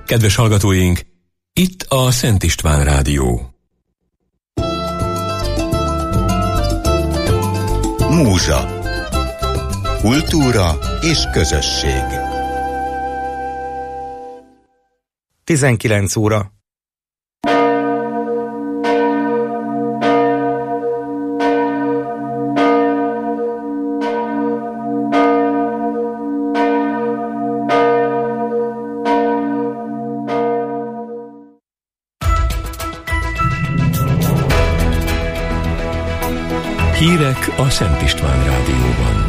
Kedves hallgatóink, itt a Szent István Rádió. Múzsa. Kultúra és közösség. 19 óra. Hírek a Szent István Rádióban.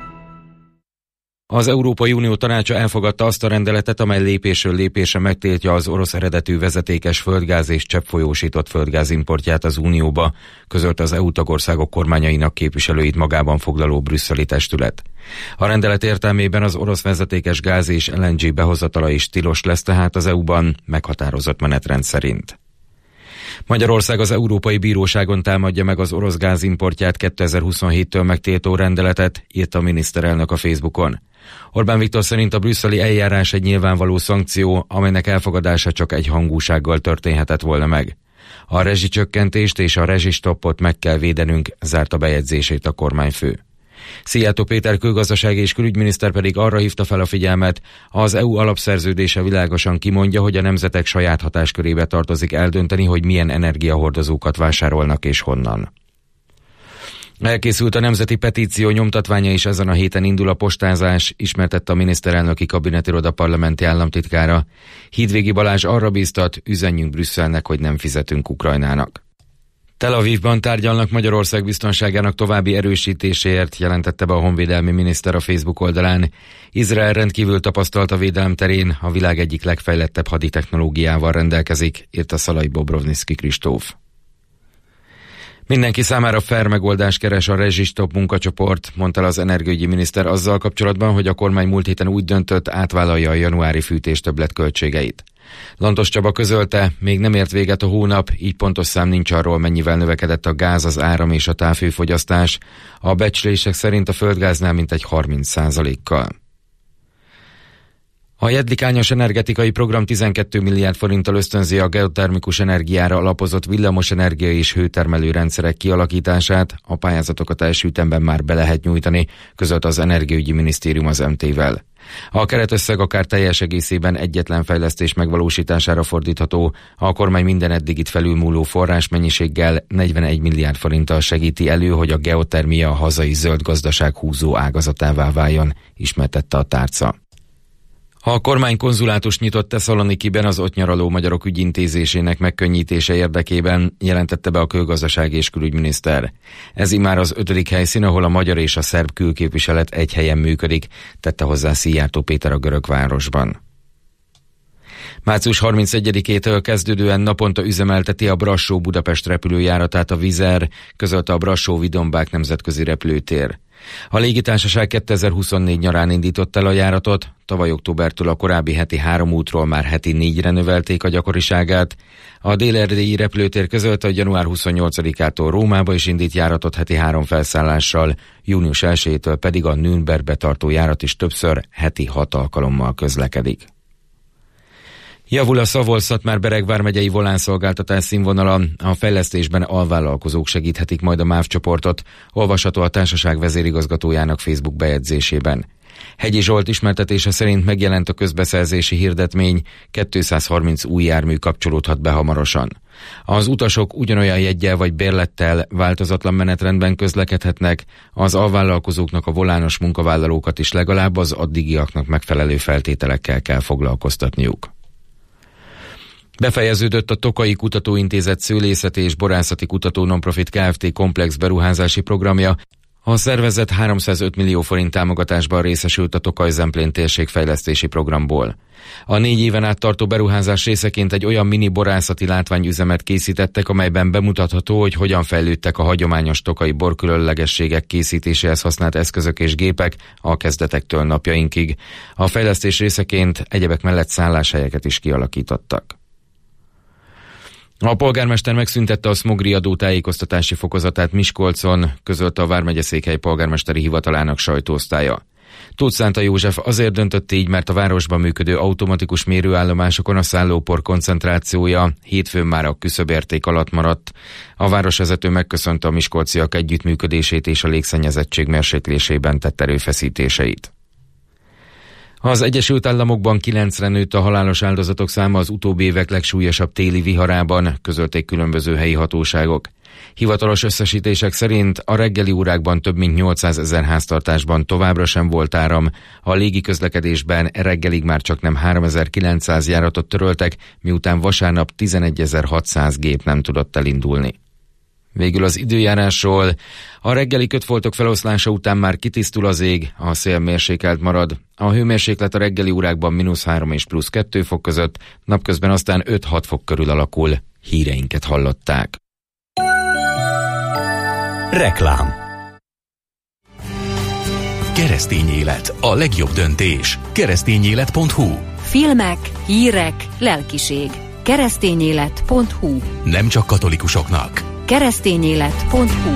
Az Európai Unió tanácsa elfogadta azt a rendeletet, amely lépésről lépésre megtiltja az orosz eredetű vezetékes földgáz és cseppfolyósított földgáz importját az Unióba, közölte az EU tagországok kormányainak képviselőit magában foglaló brüsszeli testület. A rendelet értelmében az orosz vezetékes gáz és LNG behozatala is tilos lesz tehát az EU-ban meghatározott menetrend szerint. Magyarország az Európai Bíróságon támadja meg az orosz gázimportját 2027-től megtiltó rendeletet, írta a miniszterelnök a Facebookon. Orbán Viktor szerint a brüsszeli eljárás egy nyilvánvaló szankció, amelynek elfogadása csak egyhangúsággal történhetett volna meg. A rezsicsökkentést és a rezsistoppot meg kell védenünk, zárta bejegyzését a kormányfő. Szijjártó Péter külgazdasági és külügyminiszter pedig arra hívta fel a figyelmet, az EU alapszerződése világosan kimondja, hogy a nemzetek saját hatáskörébe tartozik eldönteni, hogy milyen energiahordozókat vásárolnak és honnan. Elkészült a nemzeti petíció nyomtatványa, és ezen a héten indul a postázás, ismertette a miniszterelnöki kabinetiroda parlamenti államtitkára. Hídvégi Balázs arra bíztat, üzenjünk Brüsszelnek, hogy nem fizetünk Ukrajnának. Tel Avivban tárgyalnak Magyarország biztonságának további erősítéséért, jelentette be a honvédelmi miniszter a Facebook oldalán. Izrael rendkívül tapasztalt a védelem terén, a világ egyik legfejlettebb haditechnológiával rendelkezik, írta Szalai Bobrovnicki Kristóf. Mindenki számára fair megoldást keres a rezsistopp munkacsoport, mondta az energiaügyi miniszter azzal kapcsolatban, hogy a kormány múlt héten úgy döntött, átvállalja a januári fűtés többletköltségeit. Lantos Csaba közölte, még nem ért véget a hónap, így pontos szám nincs arról, mennyivel növekedett a gáz, az áram és a távhőfogyasztás. A becslések szerint a földgáznál mintegy 30%-kal. A Jedlikányos energetikai program 12 milliárd forinttal ösztönzi a geotermikus energiára alapozott villamosenergia és hőtermelő rendszerek kialakítását, a pályázatokat első ütemben már be lehet nyújtani, közölte az Energiaügyi Minisztérium az MT-vel. A keretösszeg akár teljes egészében egyetlen fejlesztés megvalósítására fordítható, a kormány minden eddigit felülmúló forrásmennyiséggel 41 milliárd forinttal segíti elő, hogy a geotermia a hazai zöld gazdaság húzó ágazatává váljon, ismertette a tárca. A kormány konzulátust nyitott Tesszalonikiben az ott nyaraló magyarok ügyintézésének megkönnyítése érdekében, jelentette be a külgazdasági és külügyminiszter. Ez immár az 5. helyszín, ahol a magyar és a szerb külképviselet egy helyen működik, tette hozzá Szijjártó Péter a görög városban. Március 31-től kezdődően naponta üzemelteti a Brassó-Budapest repülőjáratát a Wizz Air, közölte a Brassó-Vidombák nemzetközi repülőtér. A légitársaság 2024 nyarán indított el a járatot, tavaly októbertől a korábbi heti 3 útról már heti 4-re növelték a gyakoriságát. A dél-erdélyi repülőtér közölte, hogy január 28-ától Rómába is indít járatot heti 3 felszállással, június 1-től pedig a Nürnbergbe tartó járat is többször heti 6 alkalommal közlekedik. Javul a Szabolcs-Szatmár-Bereg vármegyei volánszolgáltatás színvonala, a fejlesztésben alvállalkozók segíthetik majd a MÁV csoportot, olvasható a társaság vezérigazgatójának Facebook bejegyzésében. Hegyi Zsolt ismertetése szerint megjelent a közbeszerzési hirdetmény, 230 új jármű kapcsolódhat be hamarosan. Az utasok ugyanolyan jeggyel vagy bérlettel változatlan menetrendben közlekedhetnek, az alvállalkozóknak a volános munkavállalókat is legalább az addigiaknak megfelelő feltételekkel kell foglalkoztatniuk. Befejeződött a Tokaji Kutatóintézet szőlészeti és borászati kutató nonprofit Kft. Komplex beruházási programja. A szervezet 305 millió forint támogatásban részesült a Tokaj-Zemplén térségfejlesztési programból. A 4 éven át tartó beruházás részeként egy olyan mini borászati látványüzemet készítettek, amelyben bemutatható, hogy hogyan fejlődtek a hagyományos tokai borkülönlegességek készítéséhez használt eszközök és gépek a kezdetektől napjainkig. A fejlesztés részeként egyebek mellett szálláshelyeket is kialakítottak. A polgármester megszüntette a szmogriadó tájékoztatási fokozatát Miskolcon, közölte a Vármegyeszékhely polgármesteri hivatalának sajtóosztálya. Tóth Szánta József azért döntött így, mert a városban működő automatikus mérőállomásokon a szállópor koncentrációja hétfőn már a küszöbérték alatt maradt. A városvezető megköszönte a miskolciak együttműködését és a légszennyezettség mérséklésében tett erőfeszítéseit. Az Egyesült Államokban 9-re nőtt a halálos áldozatok száma az utóbbi évek legsúlyosabb téli viharában, közölték különböző helyi hatóságok. Hivatalos összesítések szerint a reggeli órákban több mint 800 000 háztartásban továbbra sem volt áram, a légiközlekedésben reggelig már csaknem 3900 járatot töröltek, miután vasárnap 11.600 gép nem tudott elindulni. Végül az időjárásról. A reggeli kötfoltok feloszlása után már kitisztul az ég, a szél mérsékelt marad. A hőmérséklet a reggeli órákban -3 és +2 fok között, napközben aztán 5-6 fok körül alakul. Híreinket hallották. Reklám. Keresztény élet, a legjobb döntés. Keresztényélet.hu. Filmek, hírek, lelkiség. Keresztényélet.hu. Nem csak katolikusoknak. Keresztényélet.hu.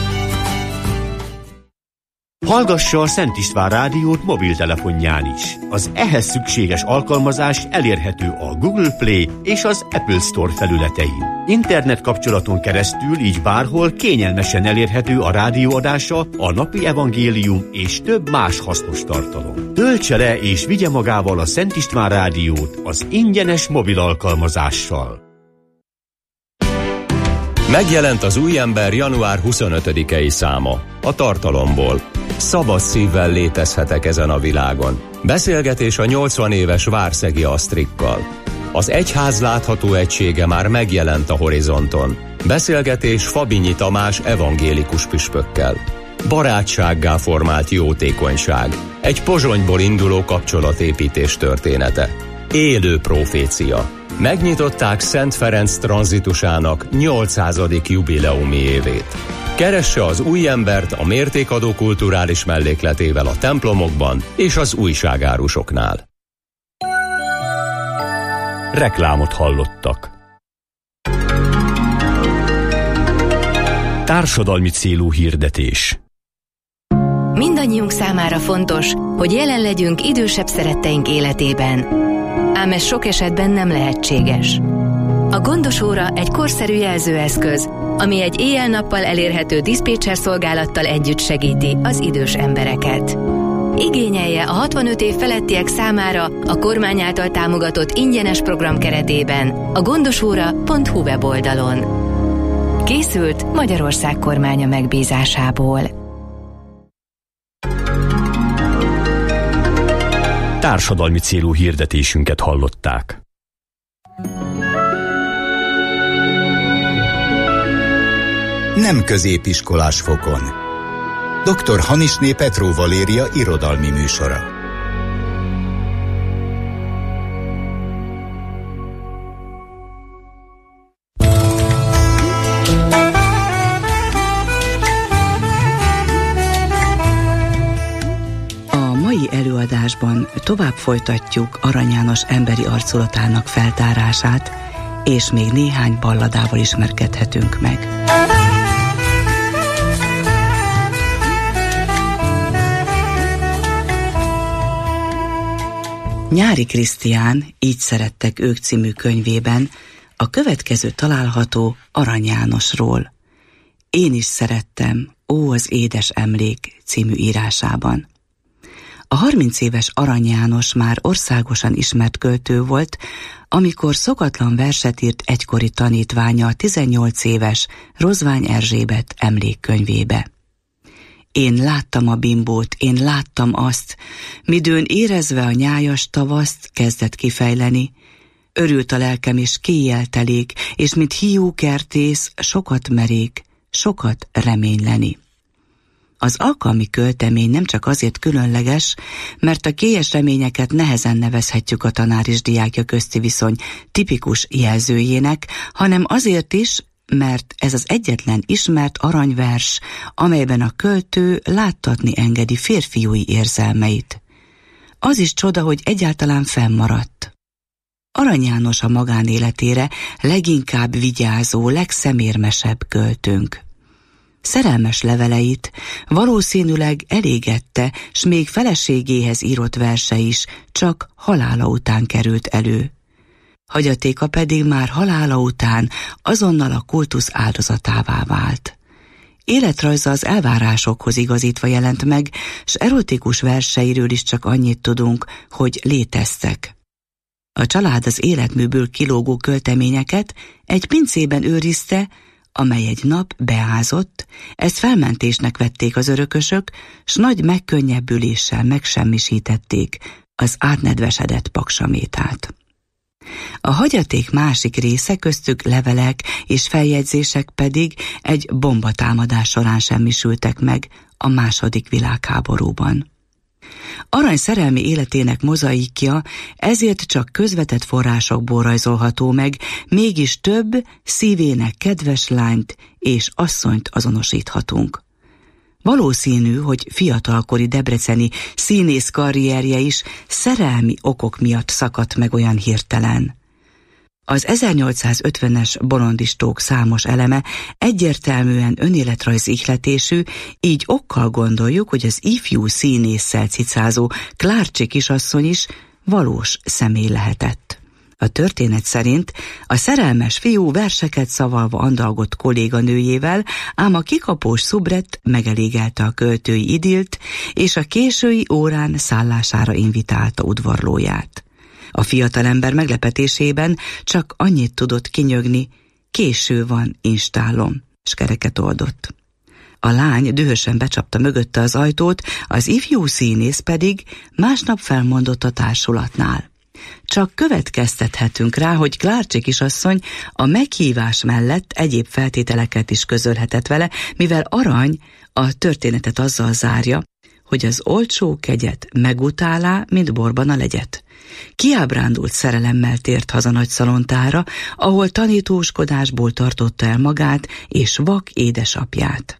Hallgassa a Szent István Rádiót mobiltelefonján is. Az ehhez szükséges alkalmazás elérhető a Google Play és az Apple Store felületein. Internet kapcsolaton keresztül így bárhol kényelmesen elérhető a rádióadása, a napi evangélium és több más hasznos tartalom. Töltse le és vigye magával a Szent István Rádiót az ingyenes mobil alkalmazással. Megjelent az új ember január 25-i száma. A tartalomból. Szabad szívvel létezhetek ezen a világon. Beszélgetés a 80 éves Várszegi Asztrikkal. Az egyház látható egysége már megjelent a horizonton. Beszélgetés Fabinyi Tamás evangélikus püspökkel. Barátsággá formált jótékonyság. Egy Pozsonyból induló kapcsolatépítés története. Élő profécia. Megnyitották Szent Ferenc tranzitusának 800. jubileumi évét. Keresse az új embert a mértékadó kulturális mellékletével a templomokban és az újságárusoknál. Reklámot hallottak. Társadalmi célú hirdetés. Mindannyiunk számára fontos, hogy jelen legyünk idősebb szeretteink életében. Ám ez sok esetben nem lehetséges. A gondos óra egy korszerű jelzőeszköz, ami egy éjjel-nappal elérhető diszpécser szolgálattal együtt segíti az idős embereket. Igényelje a 65 év felettiek számára a kormány által támogatott ingyenes program keretében a gondosóra.hu weboldalon. Készült Magyarország kormánya megbízásából. Társadalmi célú hirdetésünket hallották. Nem középiskolás fokon. Dr. Hanisné Petró Valéria irodalmi műsora. A mai előadásban tovább folytatjuk Arany János emberi arculatának feltárását, és még néhány balladával ismerkedhetünk meg. Nyári Krisztián, Így szerettek ők című könyvében a következő található Arany Jánosról. Én is szerettem, ó az édes emlék című írásában. A 30 éves Arany János már országosan ismert költő volt, amikor szokatlan verset írt egykori tanítványa a 18 éves Rozvány Erzsébet emlékkönyvébe. Én láttam a bimbót, én láttam azt, midőn érezve a nyájas tavaszt kezdett kifejleni. Örült a lelkem és kéjjeltelék, és mint hiú kertész sokat merék, sokat reményleni. Az alkalmi költemény nem csak azért különleges, mert a kélyes reményeket nehezen nevezhetjük a tanár és diákja közti viszony tipikus jelzőjének, hanem azért is, mert ez az egyetlen ismert aranyvers, amelyben a költő láttatni engedi férfiúi érzelmeit. Az is csoda, hogy egyáltalán fennmaradt. Arany János a magánéletére leginkább vigyázó, legszemérmesebb költőnk. Szerelmes leveleit valószínűleg elégette, s még feleségéhez írott verse is csak halála után került elő. Hagyatéka pedig már halála után azonnal a kultusz áldozatává vált. Életrajza az elvárásokhoz igazítva jelent meg, s erotikus verseiről is csak annyit tudunk, hogy léteztek. A család az életműből kilógó költeményeket egy pincében őrizte, amely egy nap beázott, ezt felmentésnek vették az örökösök, s nagy megkönnyebbüléssel megsemmisítették az átnedvesedett paksamétát. A hagyaték másik része, köztük levelek és feljegyzések pedig egy bombatámadás során semmisültek meg a II. Világháborúban. Arany szerelmi életének mozaikja ezért csak közvetett forrásokból rajzolható meg, mégis több szívének kedves lányt és asszonyt azonosíthatunk. Valószínű, hogy fiatalkori debreceni színész karrierje is szerelmi okok miatt szakadt meg olyan hirtelen. Az 1850-es bolondistók számos eleme egyértelműen önéletrajzi ihletésű, így okkal gondoljuk, hogy az ifjú színésszel cicázó Klárcsy kisasszony is valós személy lehetett. A történet szerint a szerelmes fiú verseket szavalva andalgott kolléganőjével, ám a kikapós szubret megelégelte a költői idilt, és a késői órán szállására invitálta udvarlóját. A fiatalember meglepetésében csak annyit tudott kinyögni: késő van, instálom, s kereket oldott. A lány dühösen becsapta mögötte az ajtót, az ifjú színész pedig másnap felmondott a társulatnál. Csak következtethetünk rá, hogy Klárcsy kisasszony a meghívás mellett egyéb feltételeket is közölhetett vele, mivel Arany a történetet azzal zárja, hogy az olcsó kegyet megutálá, mint borban a legyet. Kiábrándult szerelemmel tért haza Nagyszalontára, ahol tanítóskodásból tartotta el magát és vak édesapját.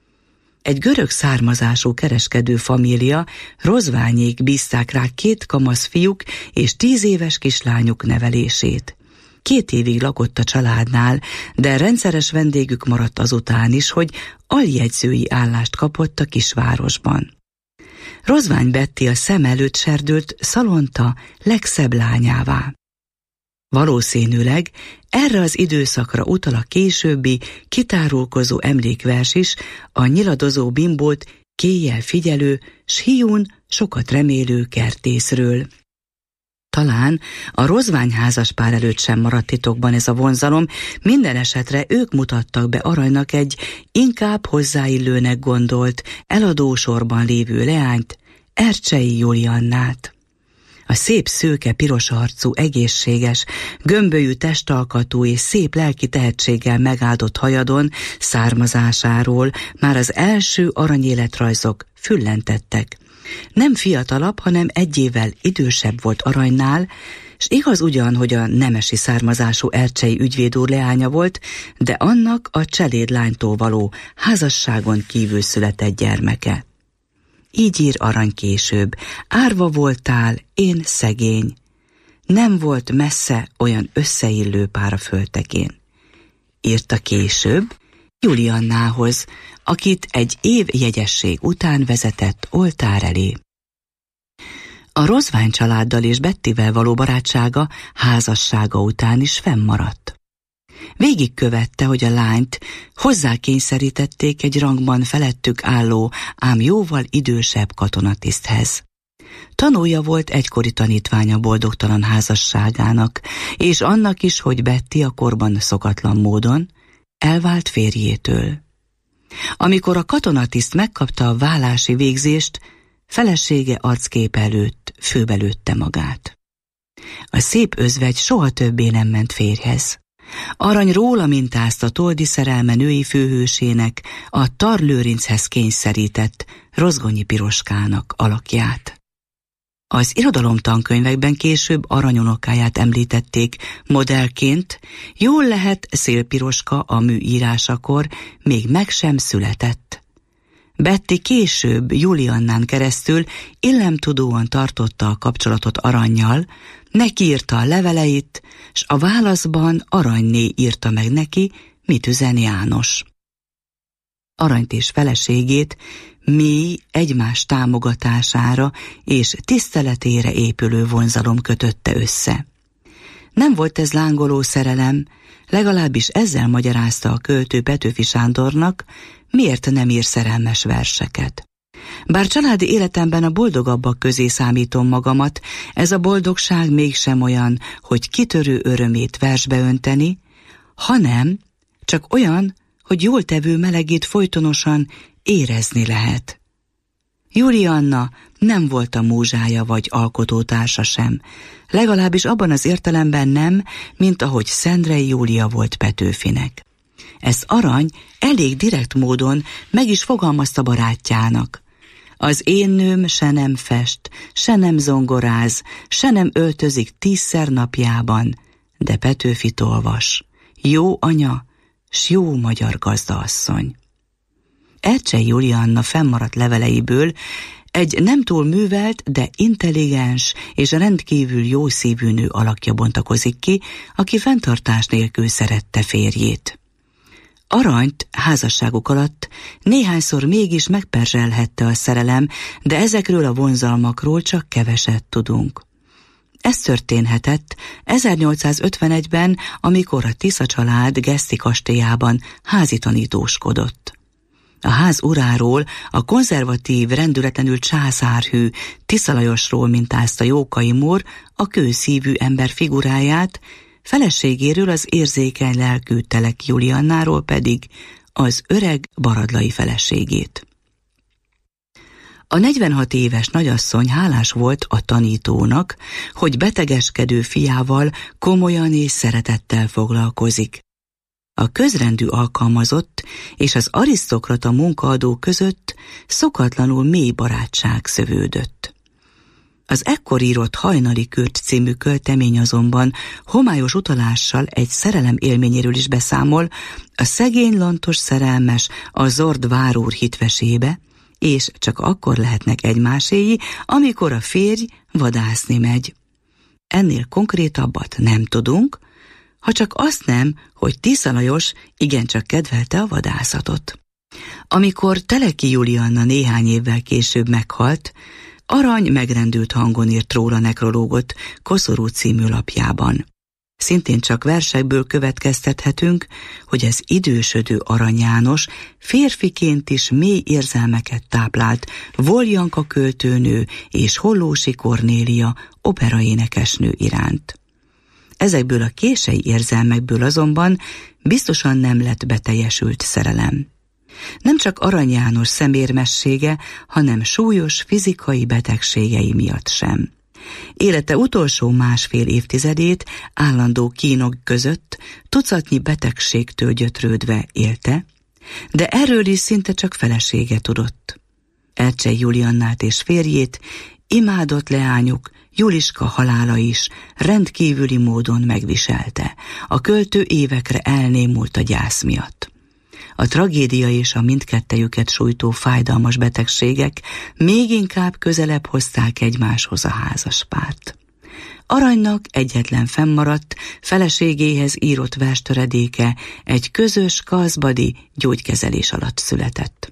Egy görög származású kereskedő família, rozványék bízták rá 2 kamasz fiúk és 10 éves kislányuk nevelését. 2 évig lakott a családnál, de rendszeres vendégük maradt azután is, hogy aljegyzői állást kapott a kisvárosban. Rozvány Betty a szem előtt serdült Szalonta legszebb lányává. Valószínűleg erre az időszakra utal a későbbi, kitárulkozó emlékvers is, a nyiladozó bimbót kéjjel figyelő, s híjún sokat remélő kertészről. Talán a rozványházaspár előtt sem maradt titokban ez a vonzalom, minden esetre ők mutattak be Aranynak egy inkább hozzáillőnek gondolt, eladósorban lévő leányt, Ercsei Juliannát. A szép szőke piros arcú, egészséges, gömbölyű testalkatú és szép lelki tehetséggel megáldott hajadon származásáról már az első aranyéletrajzok füllentettek. Nem fiatalabb, hanem 1 évvel idősebb volt Aranynál, s igaz ugyan, hogy a nemesi származású Ercsei ügyvéd úr leánya volt, de annak a cselédlánytól való házasságon kívül született gyermeke. Így ír Arany később: árva voltál, én szegény, nem volt messze olyan összeillő pár a földtekén. Írta később Juliannához, akit 1 év jegyesség után vezetett oltár elé. A Rozvány családdal és Bettivel való barátsága házassága után is fennmaradt. Végigkövette, hogy a lányt hozzákényszerítették egy rangban felettük álló, ám jóval idősebb katonatiszthez. Tanúja volt egykori tanítványa boldogtalan házasságának, és annak is, hogy Betty a korban szokatlan módon elvált férjétől. Amikor a katonatiszt megkapta a válási végzést, felesége arckép előtt főbelőtte magát. A szép özvegy soha többé nem ment férjhez. Arany róla mintázta toldi szerelme női főhősének, a Tarlőrinchez kényszerített Rozgonyi Piroskának alakját. Az irodalomtankönyvekben később Arany unokáját említették modellként, jól lehet Szél Piroska a mű írásakor még meg sem született. Betty később Juliannán keresztül illemtudóan tartotta a kapcsolatot Arannyal, neki írta a leveleit, s a válaszban Aranyné írta meg neki, mit üzen János. Aranyt és feleségét mély egymás támogatására és tiszteletére épülő vonzalom kötötte össze. Nem volt ez lángoló szerelem, legalábbis ezzel magyarázta a költő Petőfi Sándornak, miért nem ír szerelmes verseket. Bár családi életemben a boldogabbak közé számítom magamat, ez a boldogság mégsem olyan, hogy kitörő örömét versbe önteni, hanem csak olyan, hogy jól tevő melegét folytonosan érezni lehet. Julianna nem volt a múzsája vagy alkotótársa sem, legalábbis abban az értelemben nem, mint ahogy Szendrei Júlia volt Petőfinek. Ezt Arany elég direkt módon meg is fogalmazta barátjának. Az én nőm se nem fest, se nem zongoráz, se nem öltözik 10-szer napjában, de Petőfit olvas. Jó anya, s jó magyar gazdaasszony. Ercsei Julianna fennmaradt leveleiből egy nem túl művelt, de intelligens és rendkívül jó szívű nő alakja bontakozik ki, aki fenntartás nélkül szerette férjét. Aranyt házasságuk alatt néhányszor mégis megperzselhette a szerelem, de ezekről a vonzalmakról csak keveset tudunk. Ez történhetett 1851-ben, amikor a Tisza család Geszti kastélyában házitanítóskodott. A ház uráról, a konzervatív, rendületlenül császárhű Tisza Lajosról mintázta Jókai Mór a kőszívű ember figuráját, feleségéről, az érzékeny lelkű Teleki Juliannáról pedig az öreg baradlai feleségét. A 46 éves nagyasszony hálás volt a tanítónak, hogy betegeskedő fiával komolyan és szeretettel foglalkozik. A közrendű alkalmazott és az arisztokrata munkaadó között szokatlanul mély barátság szövődött. Az ekkor írott Hajnali Kürt című költemény azonban homályos utalással egy szerelem élményéről is beszámol, a szegény lantos szerelmes a zord várúr hitvesébe, és csak akkor lehetnek egymáséi, amikor a férj vadászni megy. Ennél konkrétabbat nem tudunk, ha csak azt nem, hogy Tisza Lajos igencsak kedvelte a vadászatot. Amikor Teleki Julianna néhány évvel később meghalt, Arany megrendült hangon írt róla nekrológot Koszorú című lapjában. Szintén csak versekből következtethetünk, hogy az idősödő Arany János férfiként is mély érzelmeket táplált Voljanka költőnő és Hollósi Kornélia operaénekesnő iránt. Ezekből a kései érzelmekből azonban biztosan nem lett beteljesült szerelem. Nem csak Arany János szemérmessége, hanem súlyos fizikai betegségei miatt sem. Élete utolsó másfél évtizedét állandó kínok között tucatnyi betegségtől gyötrődve élte, de erről is szinte csak felesége tudott. Ercsei Juliannát és férjét imádott leányuk Juliska halála is rendkívüli módon megviselte. A költő évekre elnémult a gyász miatt. A tragédia és a mindkettejüket sújtó fájdalmas betegségek még inkább közelebb hozták egymáshoz a házaspárt. Aranynak egyetlen fennmaradt, feleségéhez írott verstöredéke egy közös kazbadi gyógykezelés alatt született.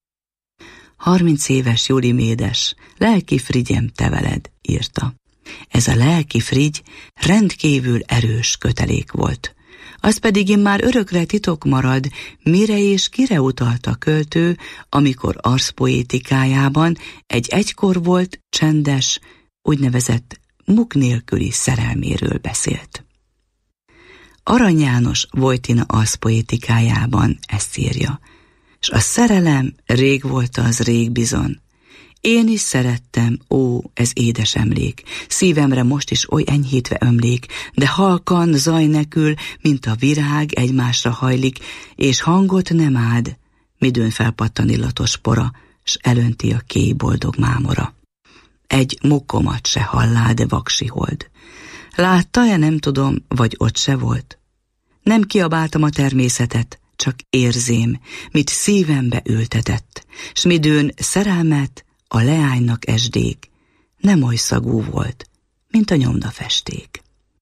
30 éves Juli Médes, lelki frigyem te veled, írta. Ez a lelki frigy rendkívül erős kötelék volt. Az pedig immár örökre titok marad, mire és kire utalt a költő, amikor arszpoétikájában egy egykor volt csendes, úgynevezett muk nélküli szerelméről beszélt. Arany János Vojtina arszpoétikájában ezt írja, s a szerelem rég volt az rég bizon. Én is szerettem, ó, ez édes emlék, szívemre most is oly enyhítve ömlék, de halkan, zaj nekül, mint a virág egymásra hajlik, és hangot nem ád, midőn felpattan illatos pora, s elönti a kéj boldog mámora. Egy mukkomat se hallá, de vaksi hold. Látta-e, nem tudom, vagy ott se volt? Nem kiabáltam a természetet, csak érzém, mit szívembe ültetett, s midőn szerelmet a leánynak esdék, nem oly szagú volt, mint a nyomdafesték.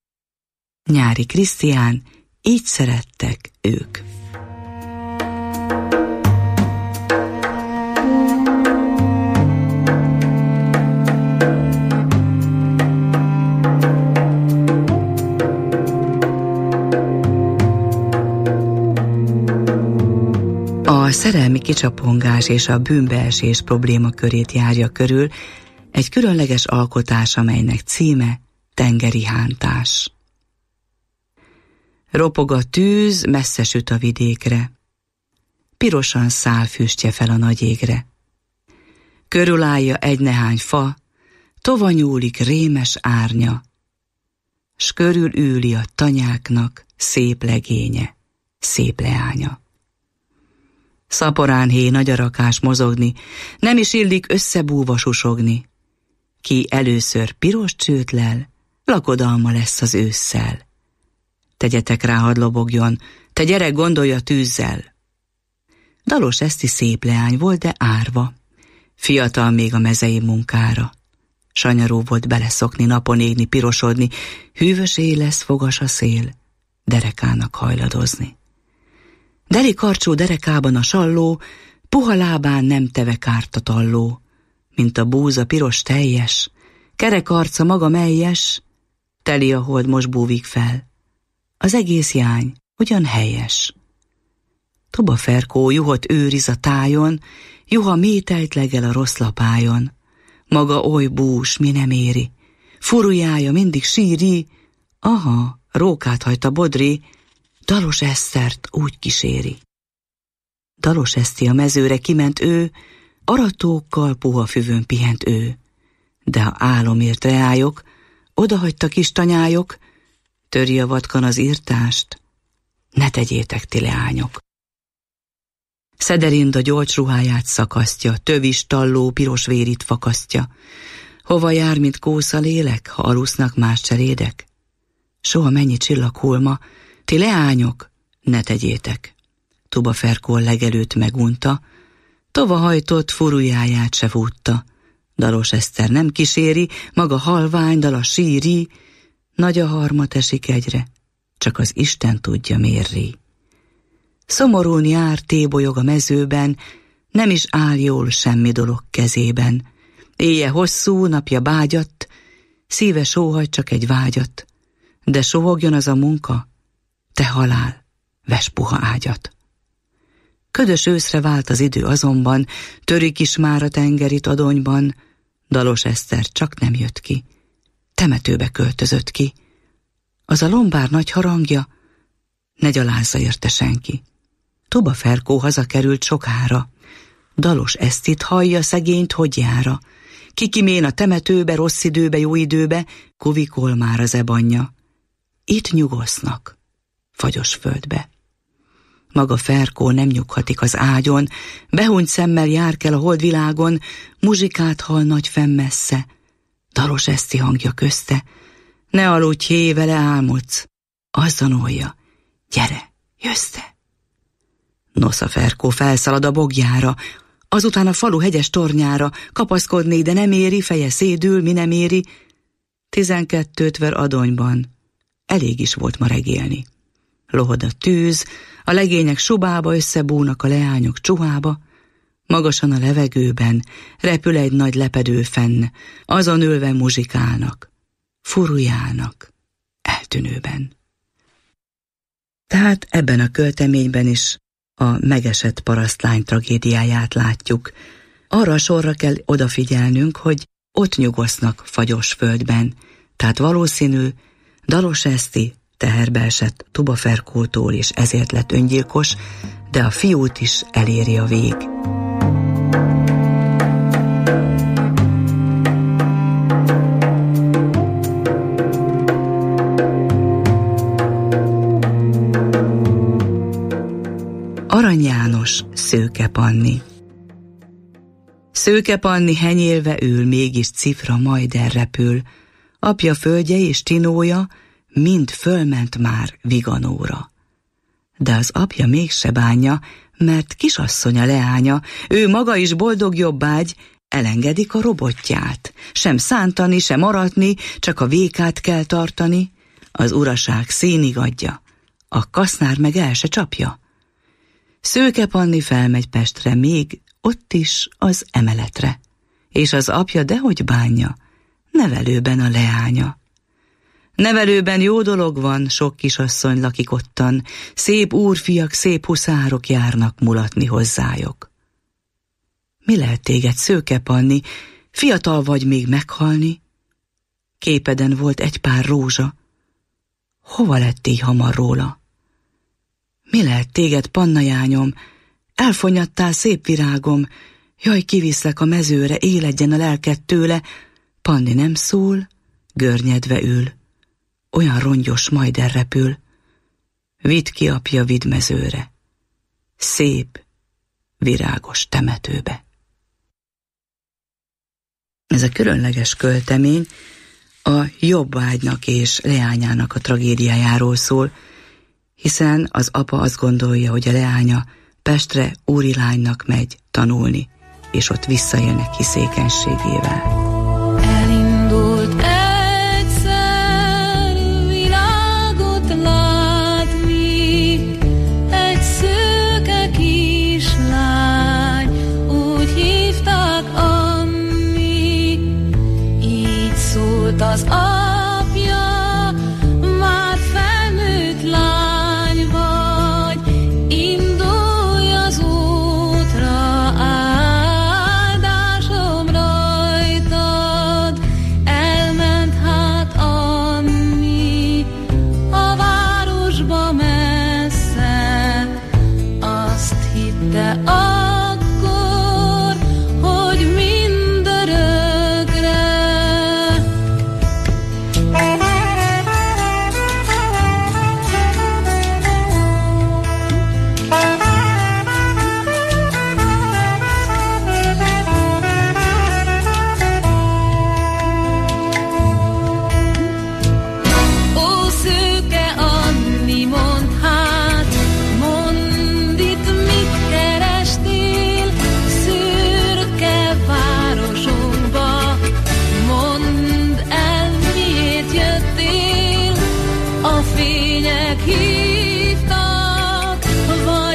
Nyári Krisztián, így szerettek ők. A szerelmi kicsapongás és a bűnbeesés problémakörét járja körül egy különleges alkotás, amelynek címe Tengeri hántás. Ropog a tűz, messze süt a vidékre, pirosan száll füstje fel a nagy égre. Körülállja egy nehány fa, tova nyúlik rémes árnya, s körül üli a tanyáknak szép legénye, szép leánya. Szaporán hé nagy a rakás mozogni, nem is illik összebúva susogni. Ki először piros csőt lel, lakodalma lesz az ősszel. Tegyetek rá, hadd lobogjon, te gyerek, gondolja tűzzel. Dalos Eszti szép leány volt, de árva, fiatal még a mezei munkára. Sanyarú volt beleszokni, napon égni, pirosodni, hűvös lesz fogas a szél, derekának hajladozni. Deli karcsú derekában a salló, puha lábán nem teve kárt a talló, mint a búza piros teljes, kerek arca maga melyes, teli a hold most búvik fel. Az egész jány ugyan helyes. Toba Ferkó juhot őriz a tájon, juha mételt legel a rossz lapájon. Maga oly bús, mi nem éri, furujája mindig síri, aha, rókát hajt a bodri, Dalos Esztert úgy kíséri. Dalos Eszti a mezőre kiment ő, aratókkal puha füvön pihent ő. De ha álomért reályok, odahagyta kis tanyályok, törj a vatkan az írtást, ne tegyétek ti leányok. Szederinda gyolcs ruháját szakasztja, tövis talló piros vérit fakasztja. Hova jár, mint kósza lélek, ha alusznak más cselédek? Soha mennyi csillag hulma, ti leányok, ne tegyétek. Tuba Ferkó legelőtt megunta, tova hajtott furujáját se fútta. Dalos Eszter nem kíséri, maga halvány, dala síri, nagy a harmat esik egyre, csak az Isten tudja mérri. Szomorún jár, tébolyog a mezőben, nem is áll jól semmi dolog kezében. Éje hosszú, napja bágyadt, szíve sóhajt csak egy vágyat, de sohogjon az a munka, te halál, vess puha ágyat. Ködös őszre vált az idő azonban, törik is már a tengerit adonyban, Dalos Eszter csak nem jött ki, temetőbe költözött ki. Az a lombár nagy harangja, ne gyalázza érte senki. Tuba Ferkó hazakerült sokára, Dalos Esztit hallja szegényt, hogy jára. Kikimén a temetőbe, rossz időbe, jó időbe, kuvikol már az ebanja. Itt nyugosznak, fagyos földbe. Maga Ferkó nem nyughatik az ágyon, behunyt szemmel járkel a holdvilágon, muzsikát hall nagy fenn messze, Dalos Eszti hangja közte, ne aludj, hé, vele álmodsz, azt zanolja, gyere, jössz te. Nosza Ferkó felszalad a bogjára, azután a falu hegyes tornyára, kapaszkodni, de nem éri, feje szédül, mi nem éri. 12 ver adonyban, elég is volt ma regélni. Lohod a tűz, a legények subába összebúnak a leányok csuhába, magasan a levegőben repül egy nagy lepedő fenn, azon ülve muzsikálnak, furuljának, eltűnőben. Tehát ebben a költeményben is a megesett parasztlány tragédiáját látjuk. Arra a sorra kell odafigyelnünk, hogy ott nyugosznak fagyos földben, tehát valószínű, Dalos Eszti teherbe esett Tuba Ferkótól, és ezért lett öngyilkos, de a fiút is eléri a vég. Arany János, Szőke Panni. Szőke Panni henyélve ül, mégis cifra majd elrepül. Apja földje és tinója mind fölment már Viganóra. De az apja mégse bánja, mert kisasszonya leánya, ő maga is boldog jobbágy, elengedik a robotját. Sem szántani, sem aratni, csak a vékát kell tartani. Az uraság színig adja, a kasznár meg el se csapja. Szőke Panni felmegy Pestre, még ott is az emeletre, és az apja dehogy bánja, nevelőben a leánya. Nevelőben jó dolog van, sok kisasszony lakik ottan, szép úrfiak, szép huszárok járnak mulatni hozzájuk. Mi lehet téged, Szőke Panni, fiatal vagy még meghalni? Képeden volt egy pár rózsa, hova lett így hamar róla? Mi lehet téged, Panna jányom, elfonyattál szép virágom, jaj, kiviszlek a mezőre, éledjen a lelked tőle. Panni nem szól, görnyedve ül, olyan rongyos, majd elrepül. Vidd ki, apja, vidd mezőre, szép, virágos temetőbe. Ez a különleges költemény a jobbágynak és leányának a tragédiájáról szól, hiszen az apa azt gondolja, hogy a leánya Pestre úrilánynak megy tanulni, és ott visszaélnek hiszékenységével. Elindult egyszer világot látni, egy szőke kislány, úgy hívták Anni, így szólt az apja, már felnőtt lány vagy, indulj az útra, áldásom rajtad. Elment hát Anni a városba messze, azt hitte akkor, hogy mindörökre. Ó, szőke Anni, mondd hát, mondd itt mit kerestél szürke városunkba, mondd el miért jöttél, a fények hívtak, vagy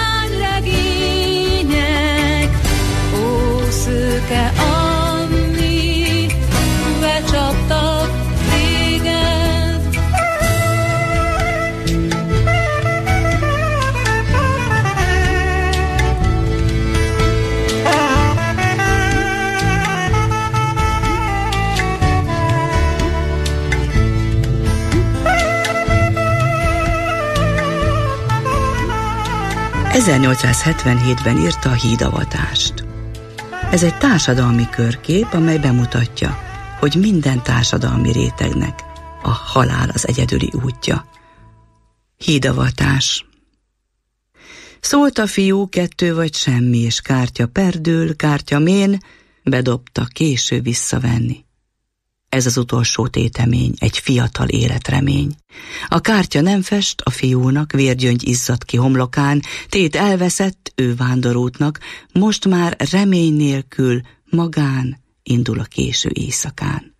lányregények. Ó, szőke Anni, becsaptak téged. ...1877-ben írta a Hídavatást. Ez egy társadalmi körkép, amely bemutatja, hogy minden társadalmi rétegnek a halál az egyedüli útja. Hídavatás. Szólt a fiú, 2 vagy semmi, és kártya perdül, kártya mén, bedobta, késő visszavenni. Ez az utolsó tétemény, egy fiatal életremény. A kártya nem fest, a fiúnak vérgyöngy izzadt ki homlokán, tét elveszett, ő vándorútnak, most már remény nélkül, magán indul a késő éjszakán.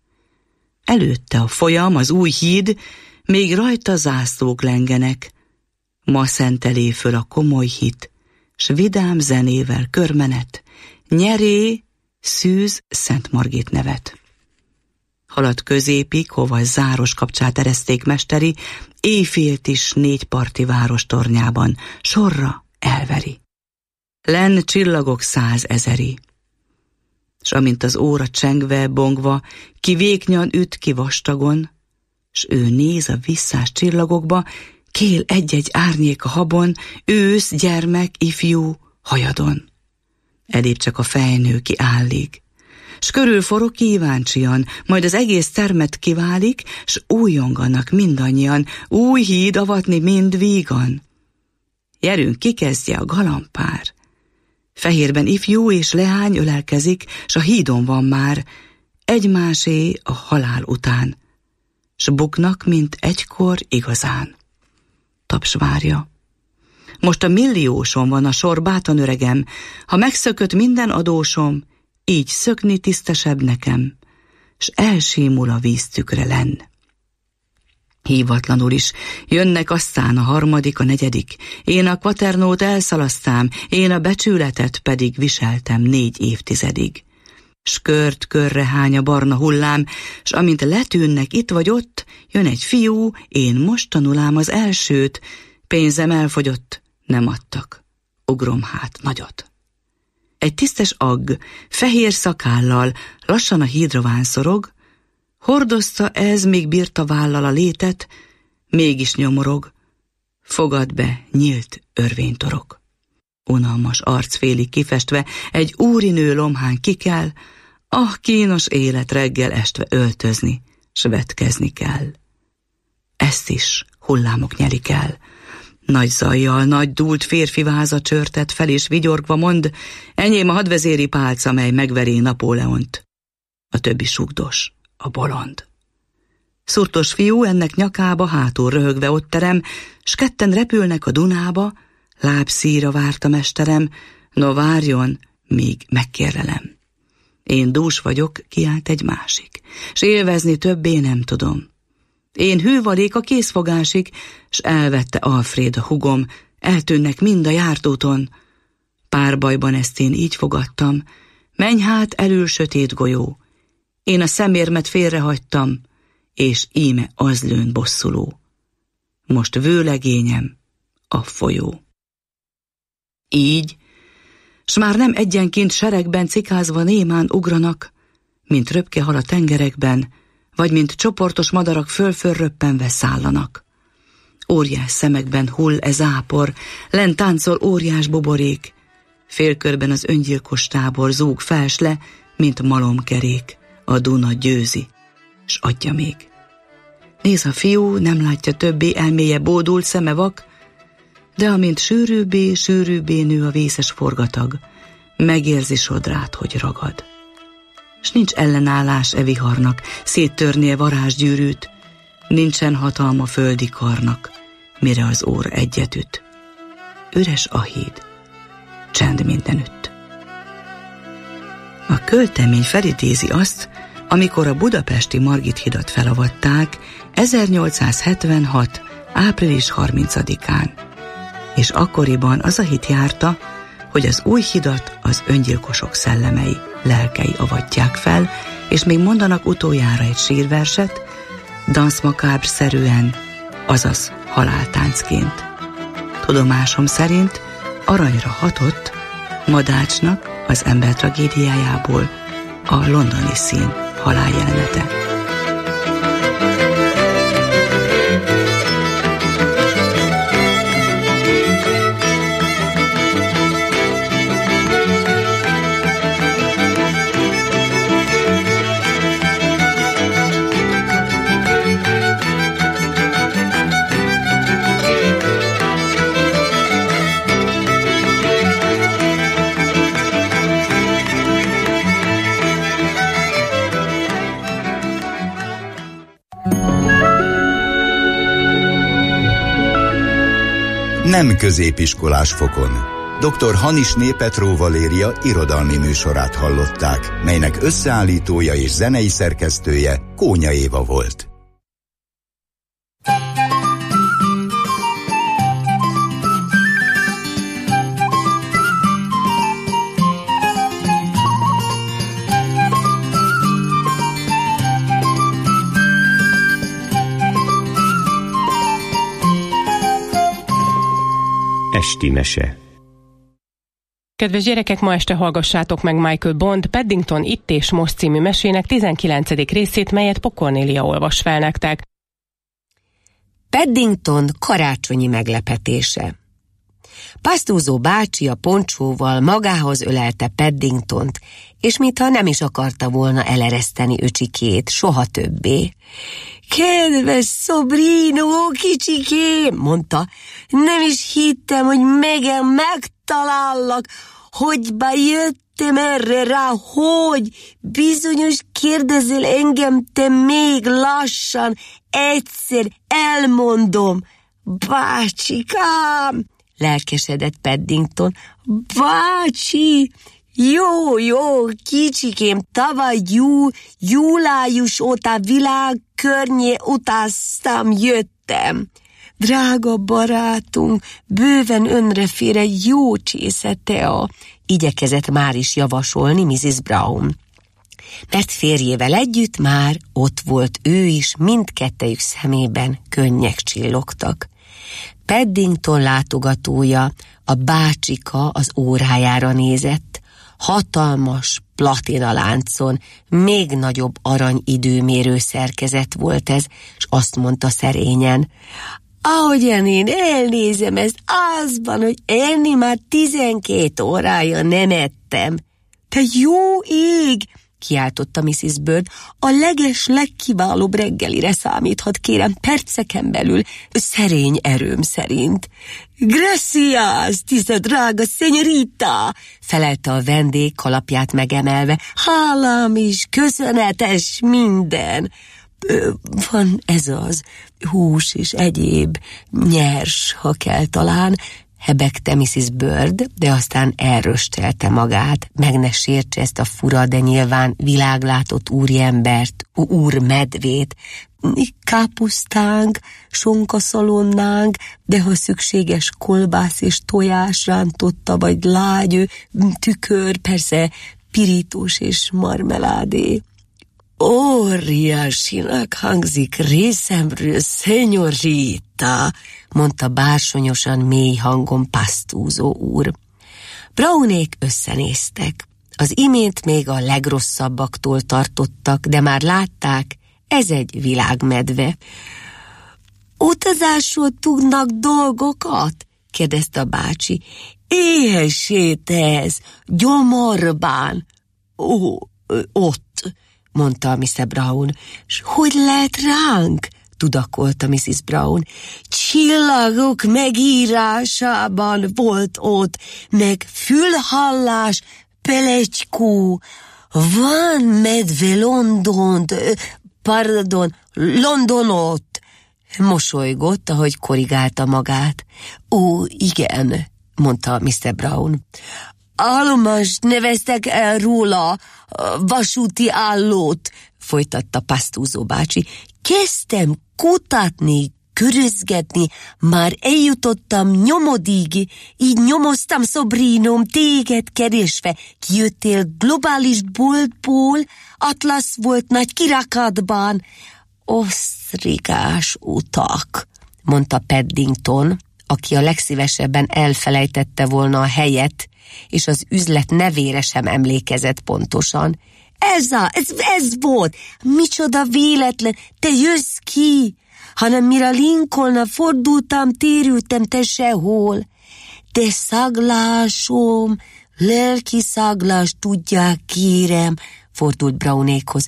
Előtte a folyam, az új híd, még rajta zászlók lengenek, ma szentelé föl a komoly hit, s vidám zenével körmenet, nyeré, szűz Szent Margit nevet. Halad középig, hova záros kapcsát ereszték mesteri, éjfélt is 4 parti város tornyában, sorra elveri. Lenn csillagok 100 000-i. S amint az óra csengve, bongva, ki végnyan üt, ki vastagon, s ő néz a visszás csillagokba, kél egy-egy árnyék a habon, ősz, gyermek, ifjú, hajadon. Elép csak a fejnő, ki állig, s körül forog kíváncsian, majd az egész termet kiválik, s újonganak mindannyian, új híd avatni mind vígan. Gyerünk, kikezdje a galampár. Fehérben ifjú és leány ölelkezik, s a hídon van már, egymásé a halál után, s buknak, mint egykor igazán. Taps várja. Most a millióson van a sor, bátan öregem, ha megszökött minden adósom, így szökni tisztesebb nekem, s elsímul a víztükre lenn. Hívatlanul is jönnek aztán a 3., a 4. Én a kvaternót elszalasztám, én a becsületet pedig viseltem 4 évtizedig. S kört körre hány a barna hullám, s amint letűnnek itt vagy ott, jön egy fiú, én most tanulám az elsőt, pénzem elfogyott, nem adtak. Ugrom hát nagyot. Egy tisztes agg, fehér szakállal, lassan a hídra vánszorog, hordozta ez, míg bírta vállal a létet, mégis nyomorog. Fogad be, nyílt örvénytorok. Unalmas arc félig kifestve, egy úrinő lomhán kikel, kínos élet reggel estve öltözni, s vetkezni kell. Ezt is hullámok nyelik el. Nagy zajjal, nagy dúlt férfi váza csörtet fel, és vigyorgva mond, enyém a hadvezéri pálca, mely megveri Napóleont. A többi sugdos, a bolond. Szurtos fiú ennek nyakába hátul röhögve ott terem, s ketten repülnek a Dunába, lábszíra várt a mesterem, no várjon, míg megkérlelem. Én dús vagyok, kiált egy másik, s élvezni többé nem tudom. Én hűvalék a készfogásig, s elvette Alfréd a hugom, eltűnnek mind a járt úton. Párbajban ezt én így fogadtam, menj hát elül sötét golyó. Én a szemérmet félrehagytam, és íme az lőn bosszuló. Most vőlegényem a folyó. Így, s már nem egyenként seregben cikázva némán ugranak, mint röpke hal a tengerekben, vagy mint csoportos madarak fölröppenve szállanak. Óriás szemekben hull ez ápor, lent táncol óriás buborék, félkörben az öngyilkos tábor zúg felsle, mint malomkerék, a Duna győzi, s adja még. Néz a fiú, nem látja többé, elméje bódult, szeme vak, de amint sűrűbbé nő a vészes forgatag, megérzi sodrát, hogy ragad. S nincs ellenállás e viharnak, széttörnie varázsgyűrűt, nincsen hatalma földi karnak, mire az ór egyet üt. Üres a híd, csend mindenütt. A költemény felidézi azt, amikor a budapesti Margit hidat felavatták 1876. április 30-án, és akkoriban az a hit járta, hogy az új hidat az öngyilkosok szellemei, lelkei avatják fel, és még mondanak utoljára egy sírverset, dansz makábr-szerűen, azaz haláltáncként. Tudomásom szerint aranyra hatott Madácsnak az ember tragédiájából a londoni szín haláljelenete. Nem középiskolás fokon. Dr. Hanisné Petró Valéria irodalmi műsorát hallották, melynek összeállítója és zenei szerkesztője Kónya Éva volt. Esti mese. Kedves gyerekek, ma este hallgassátok meg Michael Bond Paddington Itt és Most című mesének 19. részét, melyet Pokornélia olvas fel nektek. Paddington karácsonyi meglepetése. Pasztózó bácsi a poncsóval magához ölelte Paddingtont, és mintha nem is akarta volna elereszteni öcsikét, soha többé. Kedves szobrino, kicsikém, mondta, nem is hittem, hogy megtalállak, hogy bejöttem erre rá, hogy bizonyos kérdezel engem, te még lassan, egyszer elmondom. Bácsikám, lelkesedett Paddington, bácsi, jó, kicsikém, tavaly július óta világ környé utaztam, jöttem. Drága barátunk, bőven önre fér egy jó csésze tea, igyekezett már is javasolni Mrs. Brown. mert férjével együtt már ott volt ő is, mindkettejük szemében könnyek csillogtak. Paddington látogatója, a bácsika az órájára nézett. Hatalmas platinaláncon még nagyobb aranyidőmérő szerkezet volt ez, és azt mondta szerényen: ahogyan én elnézem ezt, az van, hogy enni már 12 órája nem ettem. Te jó ég! Kiáltotta Mrs. Bird, a legkiválóbb reggelire számíthat, kérem, perceken belül, szerény erőm szerint. Gracias, tiszta drága szenyorita, felelte a vendég kalapját megemelve. Hálám is, köszönetes minden. Van ez az, hús és egyéb, nyers, ha kell talán, hebegte Mrs. Bird, de aztán elröstelte magát, meg ne sértse ezt a fura, de nyilván világlátott úriembert, úrmedvét. Káposztánk, sonkaszalonnánk, de ha szükséges, kolbász és tojás rántotta, vagy lágy tükör, persze pirítós és marmeládé. Óriásinak hangzik részemről, szenyorita, mondta bársonyosan mély hangon Pastuso úr. Brownék összenéztek. Az imént még a legrosszabbaktól tartottak, de már látták, ez egy világmedve. Utazásról tudnak dolgokat? kérdezte a bácsi. Éhesét ez, gyomorban. Ó, ott, mondta Mr. Brown. S hogy lehet ránk? Tudakolta Mrs. Brown. Csillagok megírásában volt ott, meg fülhallás, pelecskó. Van medve Londonot. Mosolygott, ahogy korrigálta magát. Ó, igen, mondta Mr. Brown. Állomást neveztek el róla, vasúti állót, folytatta Pastuso bácsi. Kezdtem kutatni, körözgetni, már eljutottam nyomodig, így nyomoztam, szobrinom, téged keresve. Kijöttél globális boltból, Atlasz volt nagy kirakatban. Osztrigás utak, mondta Paddington, aki a legszívesebben elfelejtette volna a helyet, és az üzlet nevére sem emlékezett pontosan. Ez volt! Micsoda véletlen! Te jössz ki! Hanem mire Lincolnra fordultam, térültem, te sehol. De szaglásom, lelki szaglás, tudják, kérem, fordult Brownékhoz.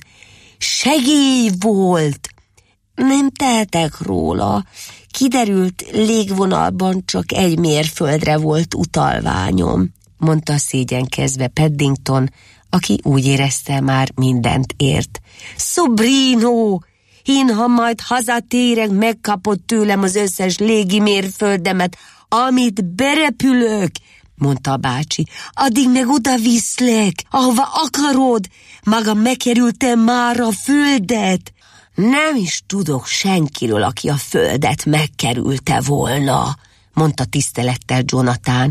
Segély volt! Nem tehetek róla. Kiderült, légvonalban csak egy mérföldre volt utalványom, mondta szégyenkezve Paddington, aki úgy érezte, már mindent ért. Sobrino, én, ha majd hazatérek, megkapod tőlem az összes légi mérföldemet, amit berepülök, mondta a bácsi. Addig meg oda viszlek, ahova akarod. Magam megkerültem már a földet. Nem is tudok senkiről, aki a földet megkerülte volna, mondta tisztelettel Jonathan.